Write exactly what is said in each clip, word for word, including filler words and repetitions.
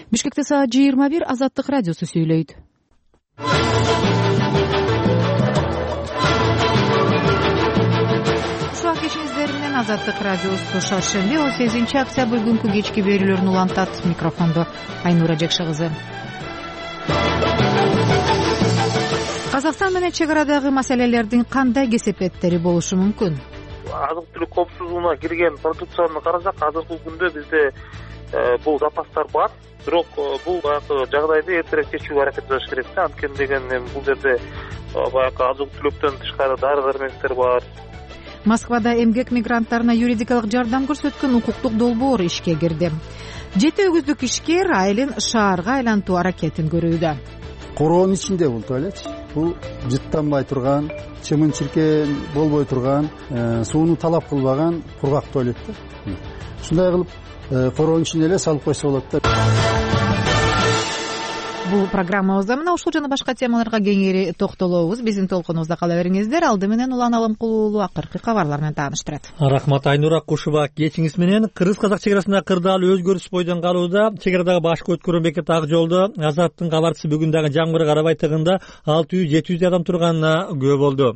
Бишкекте саат жыйырма бир. Азаттык радиосу сүйлөйт. Ушак кечиңиздер менен Азаттык радиосу шаршемби он сегизинчи октябрь күнкү кечки берүүлөрүн улантат. Микрофондо Айнура Жекши кызы. Казакстан менен чек арадагы маселелердин кандай кесепеттери болушу мүмкүн? Азык-түлүк коопсуздугуна кирген продукцияны карасак, азыркы күндө бизде бул запастар бар. Бирок бул баягы жагдайды эртерээк чечүүгө аракет кылыш керек да. Анткени деген бул жерде баягы азык-түлүктөн тышкары дары-дармектер бар. Москвада эмгек мигранттарына юридикалык жардам көрсөткөн укуктук долбоор ишке кирди. Жети өгүздүк ишкер айылын шаарга айлантуу аракетин көрүүдө. Короонун ичинде бул туалет. Бул жыттанбай турган, чымын-чиркен болбой турган, сууну талап кылбаган кургак туалет да. Ушундай кылып короонун ичине эле салып койсо болот да. Бул программабызда мына ушул жана башка темаларга кеңири токтолобуз. Биздин толкунубузда кала бериңиздер. Алды менен Улан Алымкулуу акыркы кабарлар менен тааныштырат. Рахмат Айнура Кушуба. Кечиңиз менен Кыргыз-Казак чек арасында кырдаал өзгөрүш бойдон калууда. Чек арадагы башкы өткөрүү бекети Ак жолдо Азаттын кабарчысы бүгүн дагы жамгыр карабай тыгында алты жүз жети жүз адам турганына күбө болду.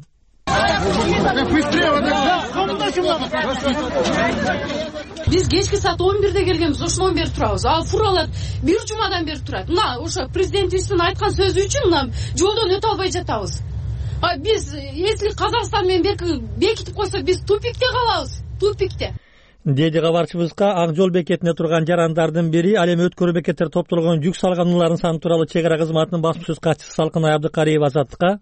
Биз кечки саат он бирде келгенбиз, ошондон бери турабыз. Ал фуралар бир жумадан бери турат. Мына ошо президентибиздин айткан сөзү үчүн мына жолдон өтө албай жатабыз. А биз если Казакстан менен берки бекитип койсо, биз тупикте калабыз, тупикте. Деди кабарчыбызга Ак жол бекетине турган жарандардын бири. Ал эми өткөрүү бекеттер топтолгон жүк салгануулардын саны тууралуу чек ара кызматынын басма сөз катчысы Салкынай Абдыкариева Азаттыкка.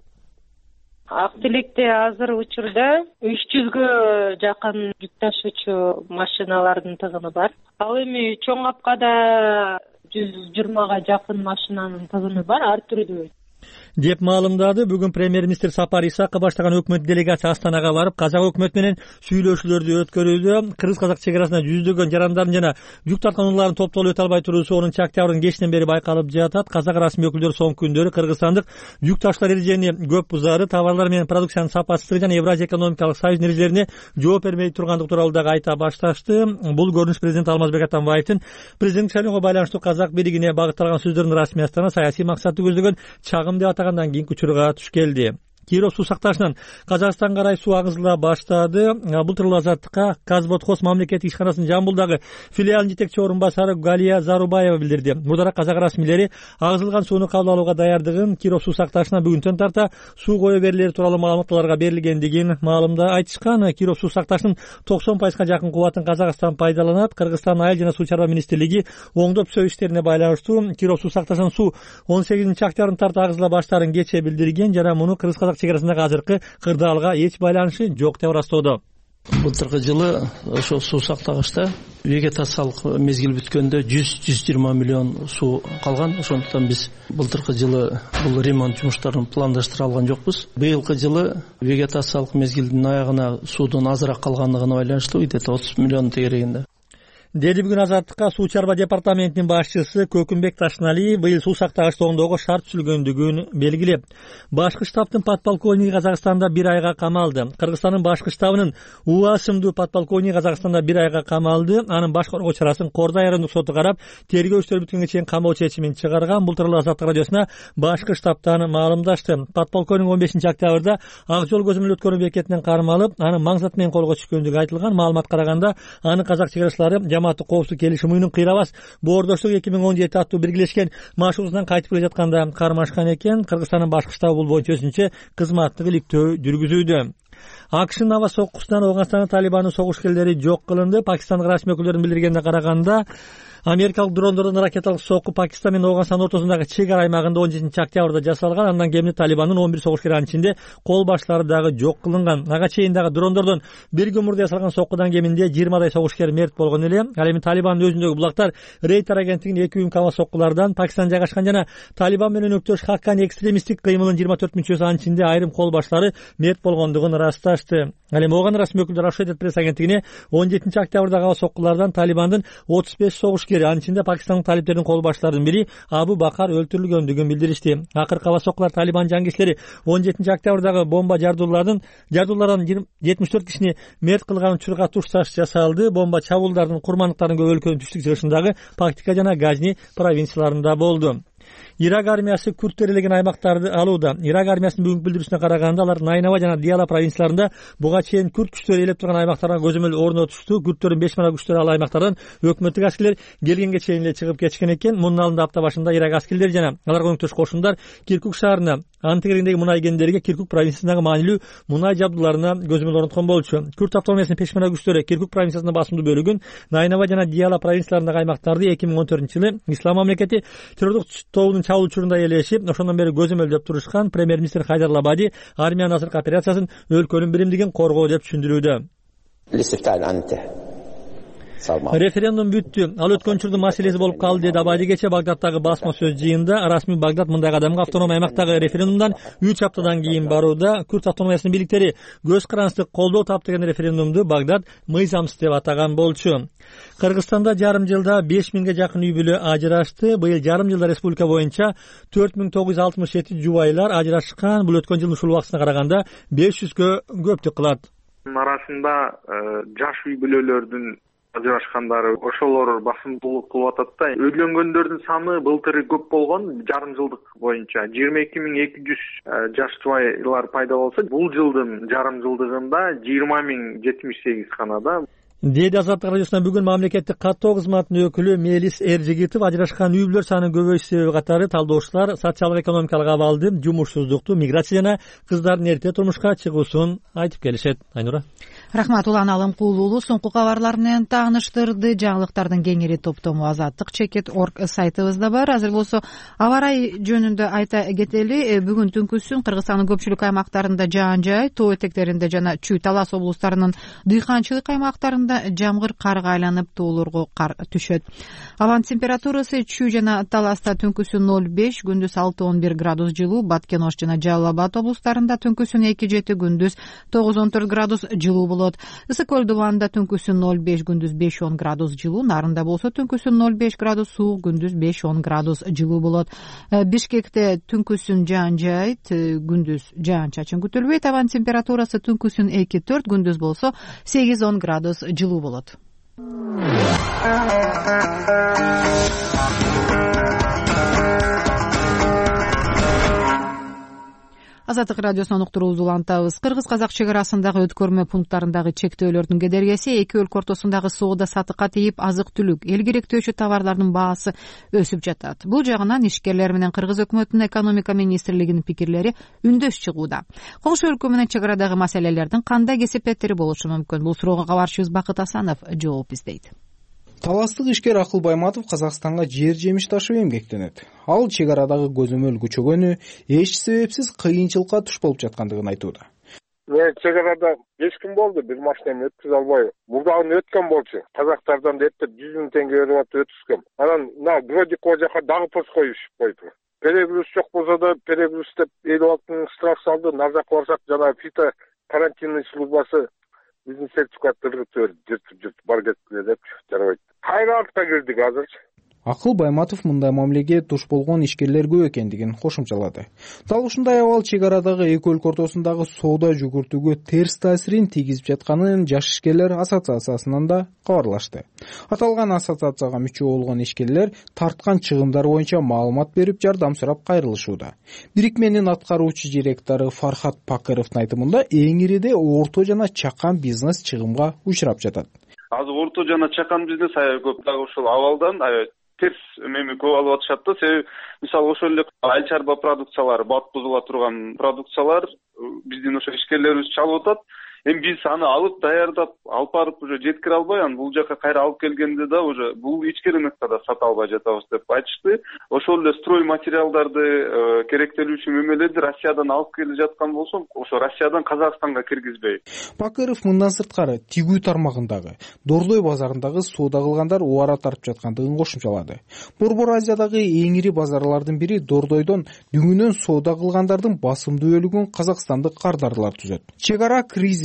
Ак тилекте азыр учурда үч жүзгө жакын жүк ташуучу машиналардын тыгыны бар. Ал эми чоң апкада жүз жыйырмага жакын машинанын тыгыны бар, ар түрдүү деп маалымдады. Бүгүн премьер-министр Сапар Исаков баштаган өкмөт делегация Астанага барып, казак өкмөтү менен сүйлөшүүлөрдү өткөрүүдө. Кыргыз-Казак чек арасында жүздөгөн жарандардын жана жүк тарткануулардын топтолуп өтө албай туруусу онунчу октябрдын кечинен бери байкалып жатат. Казак расмий өкүлдөрү соңку күндөрү кыргызстандык жүк таштар эрежени көп бузары, товарлар менен продукциянын сапасыздыгы жана Евразия экономикалык союздун эрежелерине жооп бермей тургандыгы тууралуу дагы айта башташты. Бул көрүнүш президент Алмазбек Атамбаевдин президенттик шайлоого байланыштуу казак бийлигине багытталган сөздөрүнүн расмий Астана саясий максатты көздөгөн чагым деп атагандан кийинки учурга туш келди. Киров суу сакташынан Казакстанга карай суу агызыла баштады. Бул тууралуу Азаттыкка Казботхоз мамлекеттик ишканасынын Жамбылдагы филиалынын жетекчи орун басары Галия Зарубаева билдирди. Мурдараак казак расмийлери агызылган сууну кабыл алууга даярдыгын Киров суу сакташына бүгүнтөн тарта суу кое берилери тууралуу маалыматтарга берилгендигин маалымда айтышкан. Киров суу сакташынын токсон пайызга жакын кубатын Казакстан пайдаланат. Кыргызстан айыл жана суу чарба министрлиги оңдоп түзөө иштерине байланыштуу Киров суу сакташынын суу он сегизинчи октябрдын тарта агызыла баштаарын кечээ билдирген жана муну Кыргыз-Казак чек арасындагы азыркы кырдаалга эч байланышы жок деп ырастоодо. Былтыркы жылы ошо суу сактагычта вегетациялык мезгил бүткөндө жүз жүз жыйырма миллион суу калган. Ошондуктан биз былтыркы жылы бул ремонт жумуштарын пландаштыра алган жокпуз. Быйылкы жылы вегетациялык мезгилдин аягына суудун азыраак калгандыгына байланыштуу где-то отуз миллион тегерегинде деди бүгүн Азаттыкка суу чарба департаментинин башчысы Көкүмбек Ташналиев быйыл суу сактагычты оңдоого шарт түзүлгөндүгүн белгилеп, башкы штабтын подполковниги Казакстанда бир айга камалды. Кыргызстандын башкы штабынын Уа сымдуу подполковниги Казакстанда бир айга камалды. Анын баш коргоо чарасын Кордай райондук соту карап, тергөө иштери бүткөнгө чейин камоо чечимин чыгарган. Бул тууралуу Азаттык радиосуна башкы штабтан маалымдашты. Подполковник он бешинчи октябрда Ак жол көзөмөл өткөрүү бекетинен кармалып, анын маңзат менен колго түшкөндүгү айтылган. Маалыматка караганда, аны казак чек арачылары Жамааттык коопсуздук келишим уюмунун кыйрабас боордоштук эки миң он жети аттуу биргелешкен машыгуусунан кайтып келе жатканда кармашкан экен. Кыргызстандын башкы штабы бул боюнча өзүнчө кызматтык иликтөө жүргүзүүдө. АКШнын аба соккусунан Ооганстандын Талибандын согушкерлери жок кылынды. Пакистандык расмий өкүлдөрдүн билдиргенине караганда, америкалык дрондордун ракеталык сокку Пакистан менен Ооганстан ортосундагы чек ара аймагында он жетинчи октябрда жасалган. Андан кийин Талибандын он бир согушкери, анын ичинде кол башлары дагы жок кылынган. Ага чейин дагы дрондордон бир күн мурда жасалган соккудан кеминде жыйырмадай согушкер мерт болгон эле. Ал эми Талибандын өзүндөгү булактар Рейтер агенттигинин эки уюмкама соккулардан Пакистан жайгашкан жана Талибан менен өктөш Хаккани экстремисттик кыймылынын жыйырма төрт мүчөсү, анын ичинде айрым кол башлары мерт болгондугун ырасташты. Ал эми ооган расмий өкүлдөр Associated Press агенттигине он жетинчи октябрдагы соккулардан Талибандын отуз беш согушкер ишкер, анын ичинде пакистандык талиптердин кол башчыларынын бири Абу Бакар өлтүрүлгөндүгүн билдиришти. Акыркы абасокулар Талибан жангичилери он жетинчи октябрдагы бомба жардуулардын жардуулардан жетимиш төрт кишини мерт кылган учурга тушташ жасалды. Бомба чабуулдардын курмандыктарын көп өлкөнүн түштүк чыгышындагы Пактика жана Газни провинцияларында болду. Ирак армиясы күрттөр элеген аймактарды алууда. Ирак армиясынын бүгүнкү билдирүүсүнө караганда алар Найнава жана Диала провинцияларында буга чейин күрт күчтөрү ээлеп турган аймактарга көзөмөл орнотушту. Күрттөрдүн бешмана күчтөрү ал аймактардан өкмөттүк аскерлер келгенге чейин эле чыгып кетишкен экен. Мунун алдында апта башында Ирак аскерлери жана аларга көмөктөш кошундар Киркук шаарына, анын тегерегиндеги мунай кендерге Киркук провинциясындагы маанилүү мунай жабдууларына көзөмөл орноткон болчу. Күрт автономиясынын пешмана күчтөрү Киркук провинциясынын басымдуу бөлүгүн, Найнава жана Диала провинцияларындагы аймактарды эки миң он төртүнчү жылы Ислам мамлекети террордук тобунун чабуул учурунда элешип, ошондон бери көзөмөлдөп турушкан премьер-министр Хайдар Лабади армиянын азыркы операциясын өлкөнүн биримдигин коргоо деп түшүндүрүүдө. Референдум бүттү. Ал өткөн учурдун маселеси болуп калды, деди Абади кече Багдадтагы басма сөз жыйында. Расмий Багдад мындай кадамга автономия аймактагы референдумдан үч аптадан кийин барууда. Күрт автономиясынын бийликтери көз карандысты колдоо таап деген референдумду Багдад мыйзамсыз деп атаган болчу. Кыргызстанда жарым жылда беш миңге жакын үй бүлө ажырашты. Быйыл жарым жылда республика боюнча төрт миң тогуз жүз алтымыш жети жубайлар ажырашкан. Бул өткөн жылдын ушул убактысына караганда беш жүзгө көптүк кылат. Арасында жаш үй бүлөлөрдүн ажырашкандары ошолор басымдуулук кылып атат да. Үйлөнгөндөрдүн саны былтыр көп болгон, жарым жылдык боюнча жыйырма эки миң эки жүз жаш жубайлар пайда болсо, бул жылдын жарым жылдыгында жыйырма миң жетимиш сегиз гана да. Деди Азаттык радиосуна бүгүн мамлекеттик каттоо кызматынын өкүлү Мелис Эржигитов ажырашкан үй бүлөлөр санынын көбөйүшү себеби катары талдоочулар социалдык экономикалык абалды, жумушсуздукту, миграция жана кыздардын эрте турмушка чыгуусун айтып келишет. Айнура. Рахмат. Улан Алымкулуулу соңку кабарлар менен тааныштырды. Жаңылыктардын кеңири топтому азаттык чекит орг сайтыбызда бар. Азыр болсо аба ырайы жөнүндө айта кетели. Бүгүн түнкүсүн Кыргызстандын көпчүлүк аймактарында жаан жай, тоо этектеринде жана Чүй Талас облустарынын дыйканчылык аймактарында жамгыр карга айланып тоолорго кар түшөт. Абанын температурасы Чүй жана Таласта түнкүсүн ноль беш, күндүз алты он бир градус жылуу, Баткен Ош жана Жалал Абад облустарында түнкүсүн эки жети, күндүз тогуз он төрт градус жылуу болот. Ысык көл дубанында түнкүсүн ноль беш, күндүз беш он градус жылуу, Нарында болсо түнкүсүн ноль беш градус суук, күндүз беш он градус жылуу болот. Бишкекте түнкүсүн жаан жайт, күндүз жаан чачын күтүлбөйт. Абанын температурасы түнкүсүн эки төрт, күндүз болсо сегиз он градус жылуу болот. Азаттык радиосунан уктуруубузду улантабыз. Кыргыз-казак чек арасындагы өткөрмө пункттарындагы чектөөлөрдүн кедергиси эки эл ортосундагы соода саттыкка тийип, азык-түлүк, эл керектөөчү товарлардын баасы өсүп жатат. Бул жагынан ишкерлер менен Кыргыз өкмөтүнүн экономика министрлигинин пикирлери үндөш чыгууда. Коңшу өлкө менен чек арадагы маселелердин кандай кесепеттери болушу мүмкүн? Бул суроого кабарчыбыз Бакыт Асанов жооп издейт. Таластык ишкер Акыл Байматов Казакстанга жер жемиш ташып эмгектенет. Ал чек арадагы көзөмөл күчөгөнү эч себепсиз кыйынчылыкка туш болуп жаткандыгын айтууда. Мен чек арада беш күн болду, бир машинаны өткөзө албай. Мурдагы өткөн болчу. Казактардан эптеп жүз миң теңге берип атып өткөзгөм. Анан мына Бродикова жака дагы пост коюшуп койду. Перегруз жок болсо да перегруз деп элүү алты миң штраф салды. Назарга барсак жана фито карантинный службасы биздин сертификаттарды жыртып жыртып бар кеткиле деп жарабайт. Кайра артка кирдик азырчы. Акыл Байматов мындай мамилеге туш болгон ишкерлер көп экендигин кошумчалады. Дал ушундай абал чек арадагы эки өлкө ортосундагы соода жүгүртүүгө терс таасирин тийгизип жатканын Жаш ишкерлер ассоциациясынан да кабарлашты. Аталган ассоциацияга мүчө болгон ишкерлер тарткан чыгымдар боюнча маалымат берип, жардам сурап кайрылышууда. Бирикменин аткаруучу директору Фархат Пакыровдун айтымында эң ириде орто жана чакан бизнес чыгымга учурап жатат. Азыр орто жана чакан бизнес аябай көп дагы ушул абалдан аябай терс эми көп алып атышат да. Себеби мисалы ошол эле айыл чарба продукциялары, бат бузула турган продукциялар биздин ошо ишкерлерибиз чалып атат. Эми биз аны алып даярдап, алып барып уже жеткире албай, анан бул жака кайра алып келгенде да уже бул ички рынокто да сата албай жатабыз деп айтышты. Ошол эле строй материалдарды, керектелүүчү мөмөлөрдү Россиядан алып келип жаткан болсо, ошо Россиядан Казакстанга киргизбей. Бакыров мындан сырткары тигүү тармагындагы, Дордой базарындагы соода кылгандар убара тартып жаткандыгын кошумчалады. Борбор Азиядагы эң ири базарлардын бири Дордойдон дүңүнөн соода кылгандардын басымдуу бөлүгүн казакстандык кардарлар түзөт. Чек ара кризис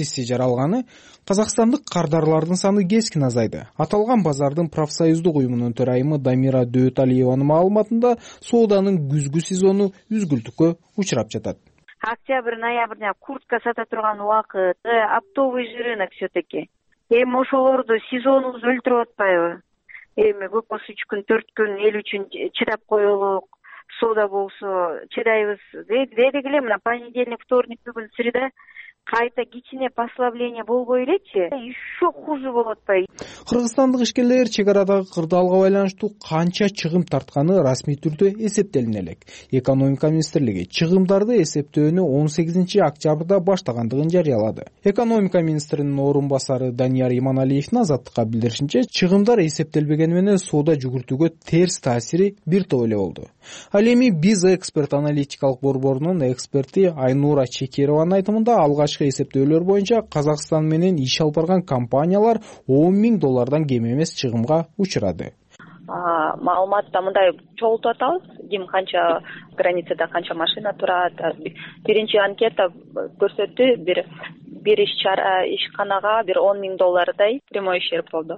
кризиси жаралганы казакстандык кардарлардын саны кескин азайды. Аталган базардын профсоюздук уюмунун төрайымы Дамира Дөталиеванын маалыматында сооданын күзгү сезону үзгүлтүккө учурап жатат. Октябрь, ноябрь куртка сата турган убакыт, оптовый рынок все-таки. Эми ошолорду сезонубуз өлтүрүп атпайбы? Эми көпөсү үч күн, төрт күн эл үчүн чыдап коелук, соода болсо чыдайбыз дедик эле. Мына понедельник, вторник, бүгүн среда кайта кичине послабление болбой элечи, еще хуже болуп атпайбы? Кыргызстандык ишкерлер чек арадагы кырдаалга байланыштуу канча чыгым тартканы расмий түрдө эсептелине элек. Экономика министрлиги чыгымдарды эсептөөнү он сегизинчи октябрда баштагандыгын жарыялады. Экономика министринин орун басары Данияр Иманалиевдин Азаттыкка билдиришинче, чыгымдар эсептелбегени менен соода жүгүртүүгө терс таасири бир топ эле болду. Ал эми биз эксперт аналитикалык борборунун эксперти Айнура Чекерованын айтымында алгач эсептөөлөр боюнча Казакстан менен иш алып барган компаниялар он миң доллардан кем эмес чыгымга учурады. Маалыматта мындай чогултуп атабыз, ким канча границада канча машина турат. Биринчи анкета көрсөттү, бир бир иш чара ишканага бир он миң доллардай прямой ущерб болду.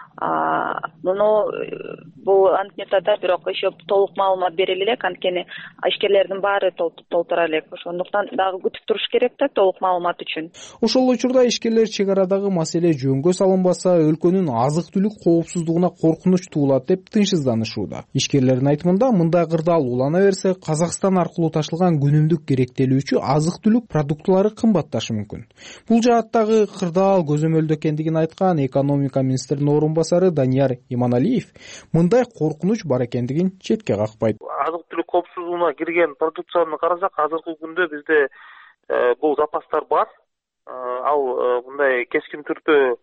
Муну бул анкетада бирок еще толук маалымат бериле элек, анткени ишкерлердин баары толтура элек. Ошондуктан дагы күтүп туруш керек да толук маалымат үчүн. Ошол учурда ишкерлер чек арадагы маселе жөнгө салынбаса, өлкөнүн азык-түлүк коопсуздугуна коркунуч туулат деп тынчсызданышууда. Ишкерлердин айтымында, мындай кырдаал улана берсе, Казакстан аркылуу ташылган күнүмдүк керектелүүчү азык-түлүк продуктулары кымбатташы мүмкүн. Бул жааттагы кырдаал көзөмөлдө экендигин айткан экономика министринин орун басары Данияр Иманалиев мындай коркунуч бар экендигин четке какпайт. Азык-түлүк коопсуздугуна кирген продукцияны карасак, азыркы күндө бизде бул запастар бар. Ал мындай кескин түрдө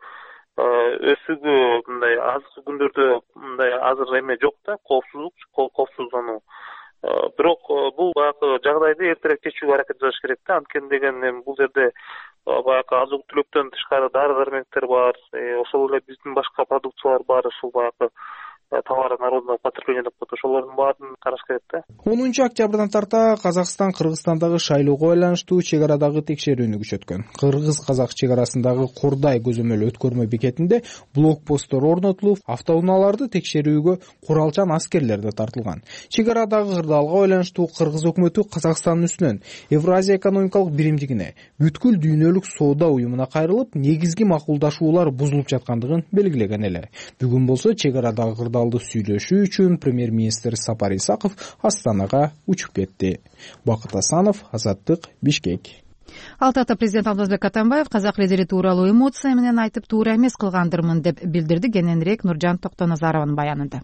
өсүүгө мындай азыркы күндөрдө мындай азыр эме жок да, коопсуздук, коопсуздануу. Бирок бул баягы жагдайды эртерээк чечүүгө аракет жасаш керек да. Анткени деген бул жерде баягы азык-түлүктөн тышкары дары-дармектер бар, ошол эле биздин башка продукциялар бар, ушул баягы товары народного потребления деп коет, ошолордун баарын караш керек да. онунчу октябрдан тарта Казакстан Кыргызстандагы шайлоого байланыштуу чек арадагы текшерүүнү күчөткөн. Кыргыз-казак чек арасындагы Кордай көзөмөл өткөрмө бекетинде блокпосттор орнотулуп, автоунааларды текшерүүгө куралчан аскерлер да тартылган. Чек арадагы кырдаалга байланыштуу Кыргыз өкмөтү Казакстандын үстүнөн Евразия экономикалык биримдигине, бүткүл дүйнөлүк соода уюмуна кайрылып, негизги макулдашуулар бузулуп жаткандыгын белгилеген эле. Бүгүн болсо чек арадагы кырдаалды сүйлөшүү үчүн премьер-министр Сапар Исаков Астанага учуп кетти. Бакыт Асанов, Азаттык, Бишкек. Алтата президент Алмазбек Атамбаев казак лидери тууралуу эмоция менен айтып, туура эмес кылгандырмын деп билдирди. Кененирээк Нуржан Токтоназарованын баянында.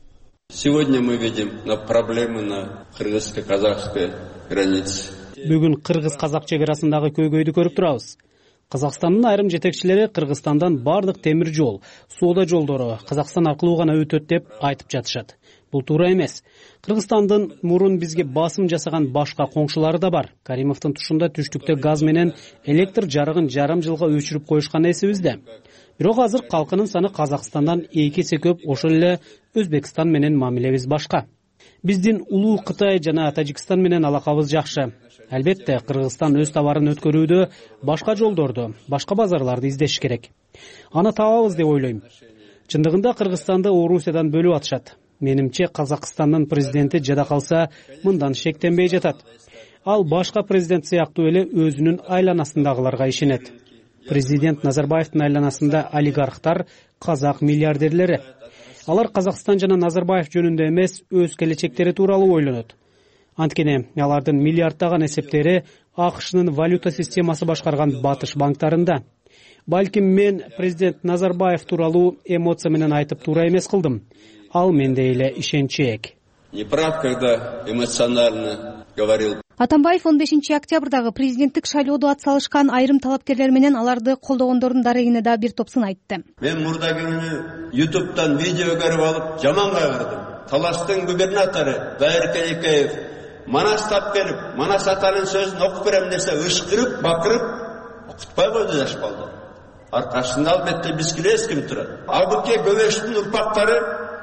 Сегодня мы видим на проблемы на кыргызско-казакской границе. Бүгүн кыргыз-казак чек арасындагы көйгөйдү көрүп турабыз. Казакстандын айрым жетекчилери Кыргызстандан бардык темир жол, соода жолдору Казакстан аркылуу гана өтөт деп айтып жатышат. Бул туура эмес. Кыргызстандын мурун бизге басым жасаган башка коңшулары да бар. Каримовдун тушунда түштүктө газ менен электр жарыгын жарым жылга өчүрүп коюшкан эсибизде. Бирок азыр калкынын саны Казакстандан эки эсе көп, ошол эле Өзбекстан менен мамилебиз башка. Биздин улуу Кытай жана Тажикстан менен алакабыз жакшы. Албетте, Кыргызстан өз товарын өткөрүүдө башка жолдорду, башка базарларды издеш керек. Аны табабыз деп ойлойм. Чындыгында Кыргызстанды Орусиядан бөлүп атышат. Менимче, Казакстандын президенти жада калса, мындан шектенбей жатат. Ал башка президент сыяктуу эле өзүнүн айланасындагыларга ишенет. Президент Назарбаевдин айланасында олигархтар, казак миллиардерлери. Алар Казакстан жана Назарбаев жөнүндө эмес, өз келечектери тууралуу ойлонот. Анткени алардын миллиарддаган эсептери АКШнын валюта системасы башкарган батыш банктарында. Балким мен президент Назарбаев тууралуу эмоция менен айтып туура эмес кылдым. Ал менде эле ишенчээк. Не прав, когда эмоционально говорил. Атамбаев он бешинчи октябрдагы президенттик шайлоодо атсалышкан айрым талапкерлер менен аларды колдогондордун дарегине да бир топ сын айтты. Мен мурда күнү ютубтан видео көрүп алып, жаман кайгырдым. Таластын губернатору Дайыркен Экеев Манас тап келип, Манас атанын сөзүн окуп берем десе, ышкырып, бакырып, окутпай койду жаш балдар. Аркасында албетте биз билебиз ким турат. Абыке Көбөштүн урпактары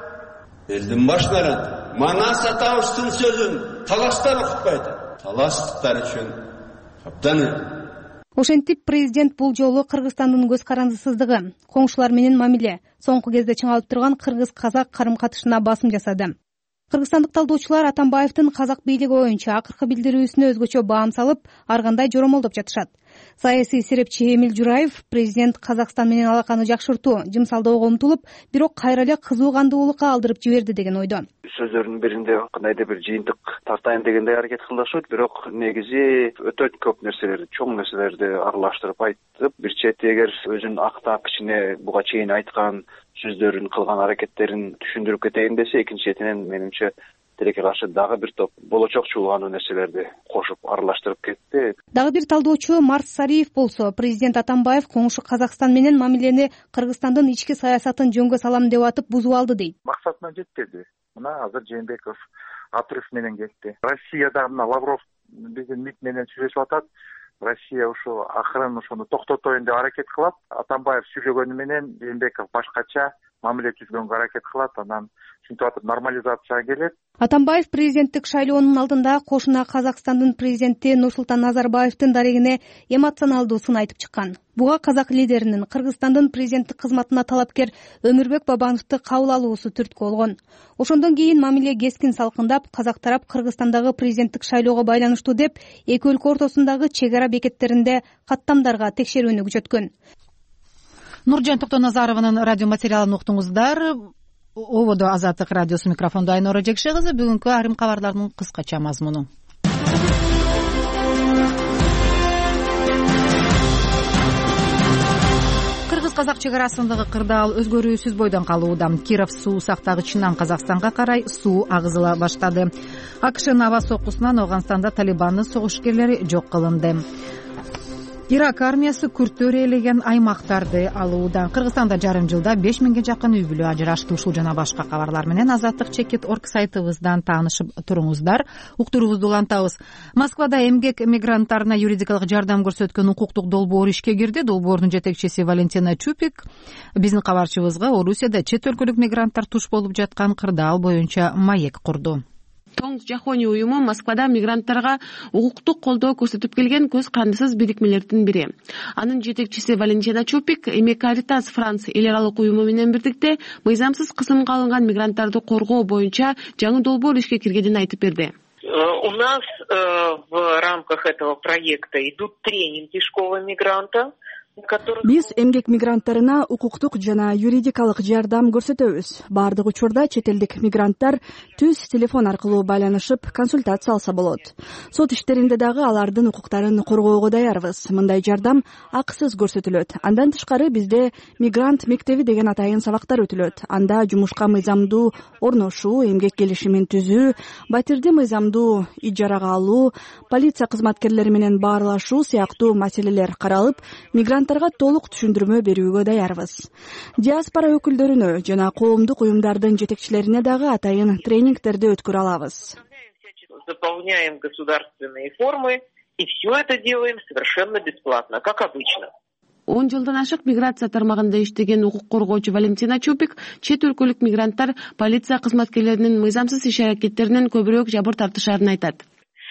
элдин башынан Манас атабыздын сөзүн таластан окутпайт. Таластыктар үчүн абдан Ошентип президент бул жолу Кыргызстандын көз карандысыздыгы, коңшулар менен мамиле, соңку кезде чыңалып турган кыргыз-казак карым-катышына басым жасады. Кыргызстандык талдоочулар Атамбаевдин казак бийлиги боюнча акыркы билдирүүсүнө өзгөчө баам салып, ар кандай жоромолдоп жатышат. Саясий серепчи Эмил Жураев президент Казакстан менен алаканы жакшыртуу, жымсалдоого умтулуп, бирок кайра эле кызуу кандуулукка алдырып жиберди деген ойдо. Сөздөрдүн биринде кандайдыр бир жыйынтык тартайын дегендей аракет кылышат, бирок негизи өтө көп нерселерди, чоң нерселерди аралаштырып айтып, бир чети эгер өзүн актап кичине буга чейин айткан сөздөрүн, кылган аракеттерин түшүндүрүп кетейин десе, экинчи четинен менимче тилекке каршы дагы бир топ болочок чуулгануу нерселерди кошуп аралаштырып кетти. Дагы бир талдоочу Марс Сариев болсо, президент Атамбаев коңшу Казакстан менен мамилени Кыргызстандын ички саясатын жөнгө салам деп атып бузуп алды дейт. Максатына жетпеди. Мына азыр Жээнбеков отрыв менен кетти. Россияда мына Лавров биздин МИД менен сүйлөшүп атат. Россия ушу акырын ошону токтотоюн деп аракет кылат. Атамбаев сүйлөгөнү менен Жээнбеков башкача мамиле түзгөнгө аракет кылат, анан ушинтип атып нормализация келет. Атамбаев президенттик шайлоонун алдында кошуна Казакстандын президенти Нурсултан Назарбаевдин дарегине эмоционалдуу сын айтып чыккан. Буга казак лидеринин Кыргызстандын президенттик кызматына талапкер Өмүрбек Бабановду кабыл алуусу түрткү болгон. Ошондон кийин мамиле кескин салкындап, казак тарап Кыргызстандагы президенттик шайлоого байланыштуу деп эки өлкө ортосундагы чек ара бекеттеринде каттамдарга текшерүүнү күчөткөн. Нуржан Токтоназарованын радио материалын уктуңуздар. Ободо Азаттык радиосу, микрофондо Айнора Жекше кызы. Бүгүнкү айрым кабарлардын кыскача мазмуну. Кыргыз-казак чек арасындагы кырдаал өзгөрүүсүз бойдон калууда. Киров суу сактагычынан Казакстанга карай суу агызыла баштады. АКШнын аба соккусунан Афганстанда Талибандын согушкерлери жок кылынды. Ирак армиясы күрттөр ээлеген аймактарды алууда. Кыргызстанда жарым жылда беш миңге жакын үй бүлө ажырашты. Ушул жана башка кабарлар менен азаттык чекит точка орг сайтыбыздан таанышып туруңуздар. Уктуруубузду улантабыз. Москвада эмгек мигранттарына юридикалык жардам көрсөткөн укуктук долбоор ишке кирди. Долбоордун жетекчиси Валентина Чупик биздин кабарчыбызга Орусияда чет өлкөлүк мигранттар туш болуп жаткан кырдаал боюнча маек курду. Тоң жахоний уюму Москвада мигранттарга укуктук колдоо көрсөтүп келген көз кандысыз бирикмелердин бири. Анын жетекчиси Валентина Чупик эми Каритас Франц эл аралык уюму менен бирдикте мыйзамсыз кысымга алынган мигранттарды коргоо боюнча жаңы долбоор ишке киргенин айтып берди. У нас в рамках этого проекта идут тренинги школы мигранта. Биз эмгек мигранттарына укуктук жана юридикалык жардам көрсөтөбүз. Бардык учурда чет элдик мигранттар түз телефон аркылуу байланышып консультация алса болот. Сот иштеринде дагы алардын укуктарын коргоого даярбыз. Мындай жардам акысыз көрсөтүлөт. Андан тышкары бизде мигрант мектеби деген атайын сабактар өтүлөт. Анда жумушка мыйзамдуу орношуу, эмгек келишимин түзүү, батирди мыйзамдуу ижарага алуу, полиция кызматкерлери менен баарлашуу сыяктуу маселелер каралып, мигрант толук түшүндүрмө берүүгө даярбыз. Диаспора өкүлдөрүнө жана коомдук уюмдардын жетекчилерине дагы атайын тренингтерди өткөрө алабыз. Заполняем государственные формы и все это делаем совершенно бесплатно, как обычно. он жылдан ашык миграция тармагында иштеген укук коргоочу Валентина Чупик чет өлкөлүк мигранттар полиция кызматкерлеринин мыйзамсыз иш аракеттеринен көбүрөөк жабыр тартышарын айтат.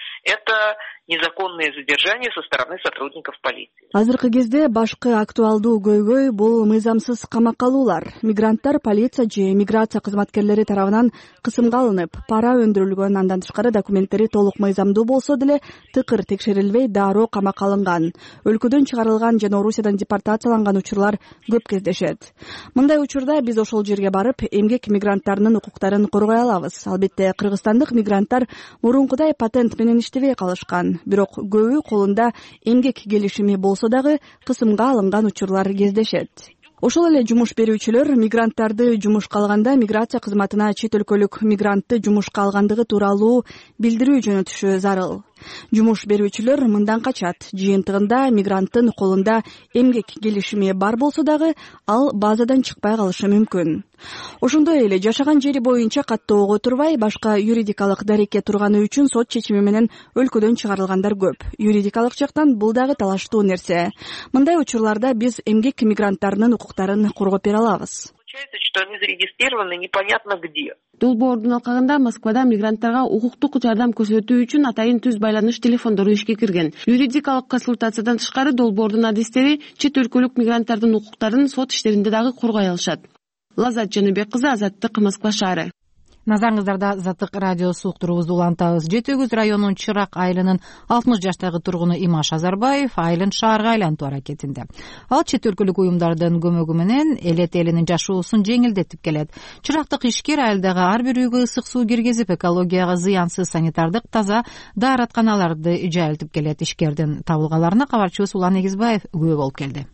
Это незаконное задержание со стороны сотрудников полиции. Азыркы кезде башкы актуалдуу көйгөй бул мыйзамсыз камакка алуулар. Мигранттар полиция же миграция кызматкерлери тарабынан кысымга алынып, пара өндүрүлгөн, андан тышкары документтери толук мыйзамдуу болсо деле тыкыр текшерилбей дароо камакка алынган, өлкөдөн чыгарылган жана Орусиядан депортацияланган учурлар көп кездешет. Мындай учурда биз ошол жерге барып, эмгек мигранттарынын укуктарын коргой алабыз. Албетте кыргызстандык мигранттар мурункудай патент менен иштебей калышкан. Бирок көбү колунда эмгек келишими болсо дагы кысымга алынган учурлар кездешет. Ошол эле жумуш берүүчүлөр мигранттарды жумушка алганда миграция кызматына чет өлкөлүк мигрантты жумушка алгандыгы тууралуу билдирүү жөнөтүшү зарыл. Жумуш берүүчүлөр мындан качат. Жыйынтыгында мигранттын колунда эмгек келишими бар болсо дагы ал базадан чыкпай калышы мүмкүн. Ошондой эле жашаган жери боюнча каттоого турбай, башка юридикалык дарекке турганы үчүн сот чечими менен өлкөдөн чыгарылгандар көп. Юридикалык жактан бул дагы талаштуу нерсе. Мындай учурларда биз эмгек мигранттарынын укуктарын коргоп бере алабыз. что они зарегистрированы непонятно где. Долбоордун алкагында Москвада мигранттарга укуктук жардам көрсөтүү үчүн атайын түз байланыш телефондору ишке кирген. Юридикалык консультациядан тышкары долбоордун адистери чет өлкөлүк мигранттардын укуктарын сот иштеринде дагы коргой алышат. Лазат Жаныбек кызы, Азаттык, Москва шаары. Назарыңыздарда Азаттык радиосу уктуруубузду улантабыз. Жети Өгүз районунун Чырак айылынын алтымыш жаштагы тургуну Имаш Азарбаев айылын шаарга айлантуу аракетинде. Ал чет өлкөлүк уюмдардын көмөгү менен элет элинин жашоосун жеңилдетип келет. Чырактык ишкер айылдагы ар бир үйгө ысык суу киргизип, экологияга зыянсыз санитардык таза дааратканаларды жайылтып келет. Ишкердин табылгаларына кабарчыбыз Улан Эгизбаев күбө болуп келди.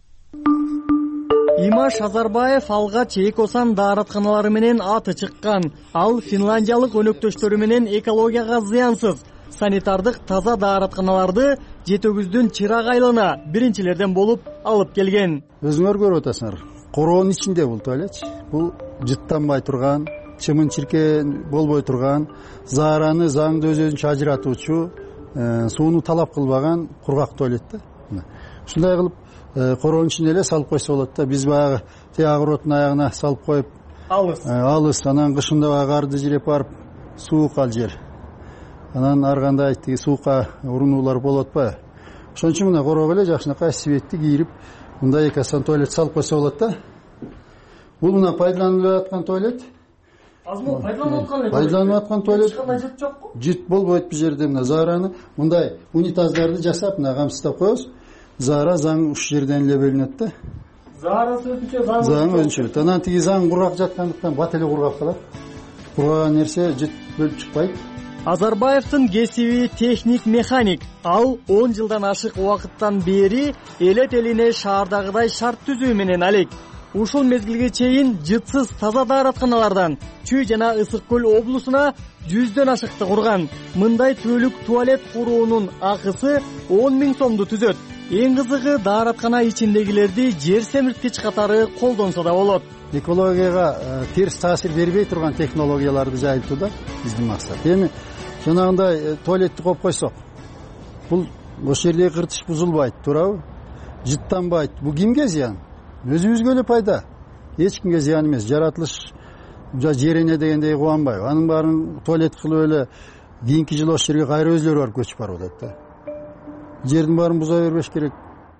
Имаш Азарбаев алгач экосан дааратканалары менен аты чыккан. Ал финландиялык өнөктөштөрү менен экологияга зыянсыз санитардык таза дааратканаларды Жети Өгүздүн Чырак айылына биринчилерден болуп алып келген. Өзүңөр көрүп атасыңар. Короонун ичинде бул туалет. Бул жыттанбай турган, чымын чиркен болбой турган, заараны заңды өз-өзүнчө ажыратуучу, сууну талап кылбаган кургак туалет да. Ушундай кылып короонун ичинде эле салып койсо болот да. Биз баягы тияк ротун аягына салып коюп алыс алыс анан кышында баягы карды жиреп барып суук ал жер. Анан ар кандай тиги суукка урунуулар болуп атпайбы? Ошон үчүн мына короого эле жакшынакай светти кийирип мындай экосан туалет салып койсо болот да. Бул мына пайдаланылып аткан туалет. Азмол пайдаланып аткан эле. Пайдаланып аткан туалет. Эч кандай жыт жокпу? Жыт болбойт бул жерде. Мына заараны мындай унитаздарды жасап мына камсыздап коебуз. Заара заң уш жерден эле бөлүнөт да. Заарасы өзүнчө заң. Заң өзүнчө. Анан тиги заң кургак жаткандыктан бат эле кургап калат. Кургаган нерсе жыт бөлүп чыкпайт. Азарбаевдин кесиби техник механик. Ал он жылдан ашык убакыттан бери элет элине шаардагыдай шарт түзүү менен алек. Ушул мезгилге чейин жытсыз таза дааратканалардан Чүй жана Ысык көл облусуна жүздөн ашыкты курган. Мындай түбөлүк туалет куруунун акысы он миң сомду түзөт. Эң кызыгы даараткана ичиндегилерди жер семирткич катары колдонсо да болот. Экологияга терс таасир бербей турган технологияларды жайылтуу да биздин максат. Эми жанагындай туалетти коюп койсок, бул ошол жердеги кыртыш бузулбайт, туурабы? Жыттанбайт. Бул кимге зыян? Өзүбүзгө эле пайда. Эч кимге зыян эмес. Жаратылыш жерине дегендей кубанбайбы? Анын баарын туалет кылып эле кийинки жылы ошол жерге кайра өзлөрү барып көчүп барып атат да. Жердин баарын буза бербеш керек.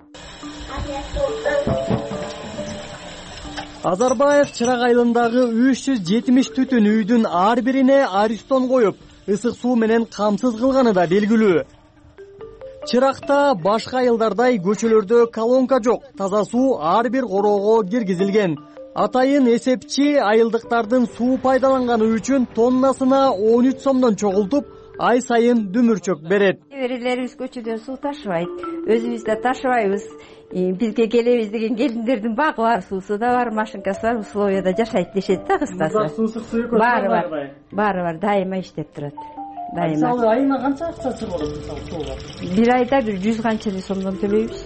Азарбаев Чырак айылындагы үч жүз жетимиш түтүн үйдүн ар бирине аристон коюп, ысык суу менен камсыз кылганы да белгилүү. Чыракта башка айылдардай көчөлөрдө колонка жок. Таза суу ар бир короого киргизилген. Атайын эсепчи айылдыктардын суу пайдаланганы үчүн тоннасына он үч сомдон чогултуп, ай сайын дүмүрчөк берет. Неберелерибиз көчөдөн суу ташыбайт. Өзүбүз да ташыбайбыз. Бизге келебиз деген келиндердин багы бар, суусу да бар, машинкасы бар, условияда жашайт дешет да кыскасы. Баары бар. Баары бар, дайыма иштеп турат. Дайыма. Мисалы айына канча акча чыгып атат мисалы сууга? Бир айда бир жүз канча сомдон төлөйбүз.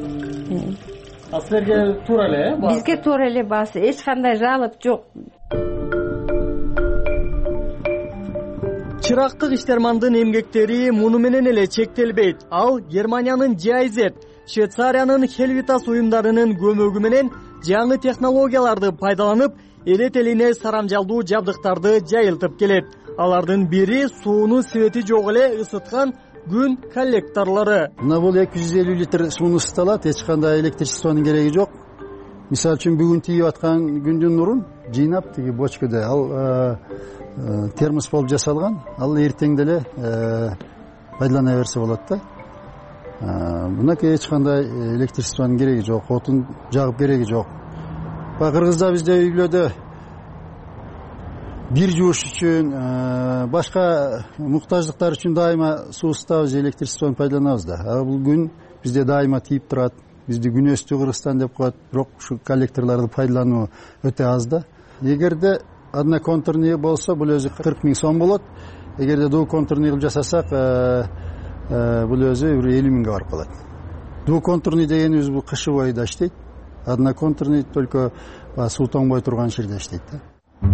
А силерге туура эле, э? Бизге туура эле баасы, эч кандай жалоб жок. Чырактык иштермандын эмгектери муну менен эле чектелбейт. Ал Германиянын джи ай зет, Швейцариянын Хельвитас уюмдарынын көмөгү менен жаңы технологияларды пайдаланып, элет элине сарамжалдуу жабдыктарды жайылтып келет. Алардын бири сууну свети жок эле ысыткан күн коллекторлору. Мына бул эки жүз элүү литр сууну ысыталат, эч кандай электричествонун кереги жок. Мисалы үчүн бүгүн тийип аткан күндүн нурун жыйнап тиги бочкада ал термос болуп жасалган, ал эртең деле пайдалана берсе болот да. Мынакей эч кандай электричествонун кереги жок, отун жагып кереги жок. Баягы Кыргызда бизде үй бүлөдө бир жууш үчүн, башка муктаждыктар үчүн дайыма суу ысытабыз, электричествону пайдаланабыз да. А бул күн бизде дайыма тийип турат. Бизди күнөстүү Кыргызстан деп коет, бирок ушу коллекторлорду пайдалануу өтө аз да. Эгерде одноконтурный болсо, бул өзү кырк миң сом болот. Эгерде двухконтурный кылып жасасак, бул өзү бир элүү миңге барып калат. Двухконтурный дегенибиз бул кышы бою да иштейт. Одноконтурный только суу тоңбой турган жерде иштейт да.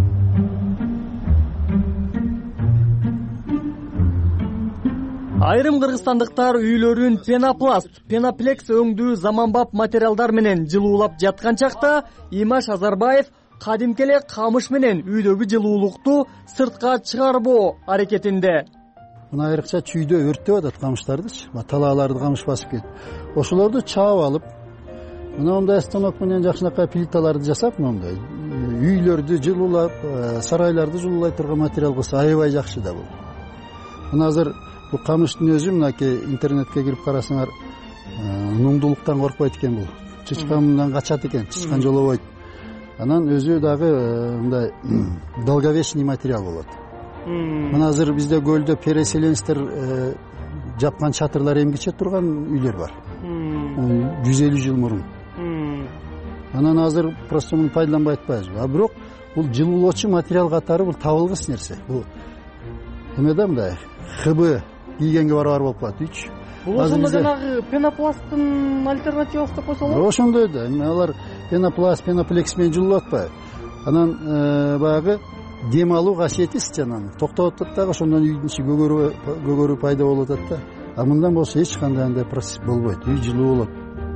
Айрым кыргызстандыктар үйлөрүн пенопласт, пеноплекс өңдүү заманбап материалдар менен жылуулап жаткан чакта Имаш Азарбаев кадимки эле камыш менен үйдөгү жылуулукту сыртка чыгарбоо аракетинде. Мына айрыкча чүйдө өрттөп атат камыштардычы, талааларды камыш басып кетип. Ошолорду чаап алып, мына мындай станок менен жакшынакай плиталарды жасап, мындай үйлөрдү жылуулап, сарайларды жылуулай турган материал кылса аябай жакшы да бул. Мына азыр бул камыштын өзү мынакей интернетке кирип карасаңар, нуңдуулуктан коркпойт экен бул. Чычкан мындан качат экен, чычкан жолобойт. Анан өзү дагы мындай долговечный материал болот. Мына азыр бизде көлдө переселенецтер жапкан чатырлар эмгиче турган үйлөр бар. жүз элүү жыл мурун. Анан азыр просто муну пайдаланбай атпайбызбы. А бирок бул жылуулоочу материал катары бул табылгыс нерсе. Бул эме да мындай ха бэ кийгенге барабар болуп калат үч. Бул ошондо жанагы пенопласттын альтернативасы деп койсо болот. Ошондой да. Эми алар пенопласт, пеноплекс менен жылуулап атпайбы. Анан баягы дем алуу касиети жанагы токтоп атат дагы, ошондон үйдүн ичи көгөрүү көгөрүү пайда болуп атат да. А мындан болсо эч кандай андай процесс болбойт. Үй жылуу болот.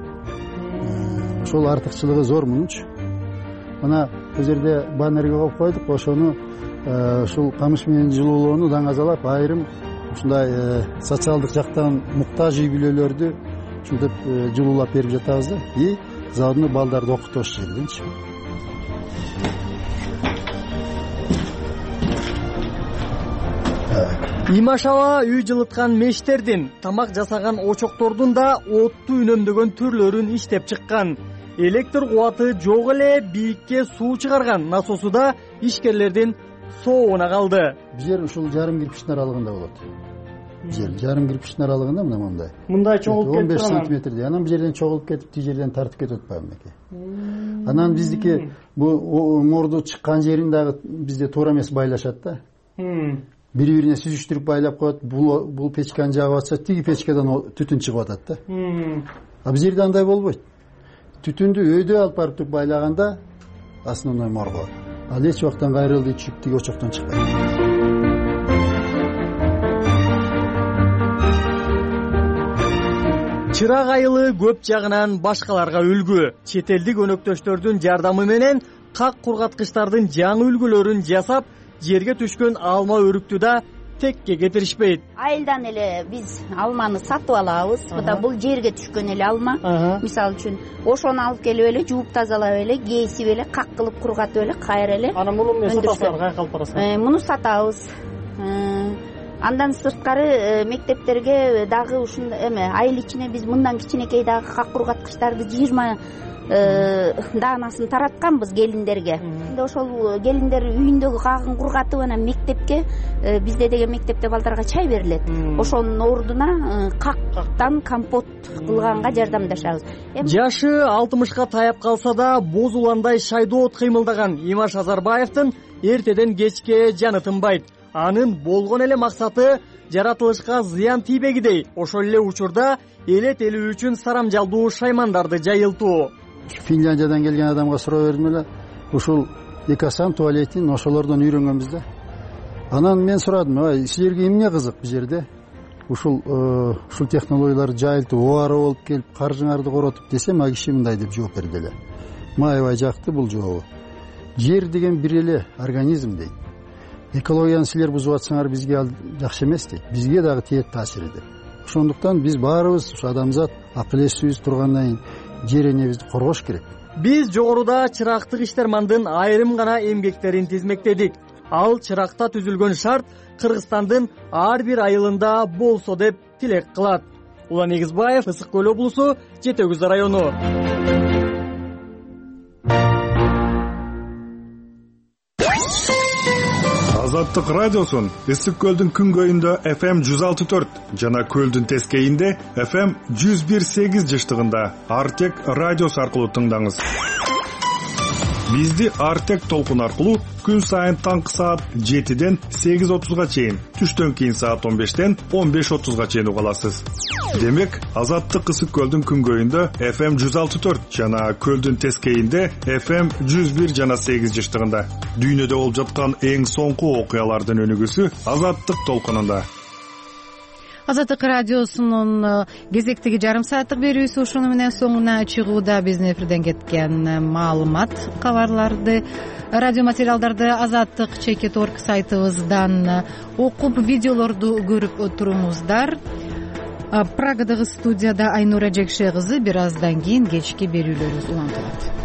Ошол артыкчылыгы зор мунчу. Мына бул жерде баннерге коюп койдук, ошону ушул камыш менен жылуулоону даңазалап, айрым ушундай социалдык жактан муктаж үй бүлөлөрдү ушинтип жылуулап берип жатабыз да. И заодно балдарды окутуш жерденчи. Имашаба үй жылыткан мештердин, тамак жасаган очоктордун да отту үнөмдөгөн түрлөрүн иштеп чыккан. Электр кубаты жок эле бийикке суу чыгарган насосу да ишкерлердин соогуна калды. Бул жер ушул жарым кирпичтин аралыгында болот. Жер жарым кирпичтин аралыгында мына мындай. Мындай чогулуп кетти. он беш сантиметрдей. Анан бул жерден чогулуп кетип, тиги жерден тартып кетип атпайбы мынакей. Анан биздики бул морду чыккан жерин дагы бизде туура эмес байлашат да. Бири-бирине сүзүштүрүп байлап коет. Бул бул печканы жагып атса, тиги печкадан түтүн чыгып атат да. А бул жерде андай болбойт. Түтүндү өйдө алып барып туруп байлаганда основной морго. Ал эч убактан кайрылды чүп тиги очоктон чыкпайт. Чырак айылы көп жагынан башкаларга үлгү. Чет элдик өнөктөштөрдүн жардамы менен как кургаткычтардын жаңы үлгүлөрүн жасап, жерге түшкөн алма өрүктү да текке кетиришпейт. Айылдан эле биз алманы сатып алабыз. Мына бул жерге түшкөн эле алма. Мисалы үчүн ошону алып келип эле жууп тазалап эле, кесип эле, как кылып кургатып эле, кайра эле. Анан муну эмне сатасыздар, кайка алып барасыздар? Муну сатабыз. Андан сырткары мектептерге дагы ушундай эме айыл ичине биз мындан кичинекей дагы как кургаткычтарды жыйырма даанасын таратканбыз келиндерге. Ошол келиндер үйүндөгү кагын кургатып анан мектепке, бизде деген мектепте балдарга чай берилет. Ошонун ордуна кактан компот кылганга жардамдашабыз. Жашы алтымышка таяп калса да боз уландай шайдоот кыймылдаган Имаш Азарбаевдин эртеден кечке жаны тынбайт. Анын болгон эле максаты жаратылышка зыян тийбегидей, ошол эле учурда элет эли үчүн сарамжалдуу шаймандарды жайылтуу. Финляндиядан келген адамга суроо бердим эле, ушул экасан туалетин ошолордон үйрөнгөнбүз да. Анан мен сурадым, ай, силерге эмне кызык бул жерде? Ушул ушул технологияларды жайылтып, оора болуп келип, каржыңарды коротуп десем, а киши мындай деп жооп берди эле. Маябай жакты бул жообу. Жер деген бир эле организм дейт. Экологияны силер бузуп атсаңар бизге ал жакшы эмес дейт. Бизге дагы тиет таасир этет. Ошондуктан биз баарыбыз ушу адамзат акыл эсибиз тургандан кийин жер энебизди коргош керек. Биз жогоруда чырактык иштермандын айрым гана эмгектерин тизмектедик. Ал чыракта түзүлгөн шарт Кыргызстандын ар бир айылында болсо деп тилек кылат. Улан Эгизбаев, Ысык Көл облусу, Жети Өгүз району. Азаттык радиосун Ысык Көлдүн күнгөйүндө эф эм жүз алты төрт жана Көлдүн тескейинде эф эм жүз бир сегиз жыштыгында Артек радиосу аркылуу тыңдаңыз. Бизди Артек толкун аркылуу күн сайын таңкы саат жетиден сегиз отузга чейин, түштөн кийин саат он бештен он беш отузга чейин уга аласыз. Демек, Азаттык Ысык Көлдүн күнгөйүндө эф эм жүз алты төрт жана Көлдүн тескейинде эф эм жүз бир жана сегиз жыштыгында. Дүйнөдө болуп жаткан эң соңку окуялардын өнүгүүсү Азаттык толкунунда. азаттык радиосунун кезектеги жарым сааттык берүүсү ушуну менен соңуна чыгууда. Биздин эфирден кеткен маалымат кабарларды, радио материалдарды азаттык чекит орг сайтыбыздан окуп, видеолорду көрүп туруңуздар. Прагадагы студияда Айнура Жекше кызы. Бир аздан кийин кечки берүүлөрүбүз улантылат.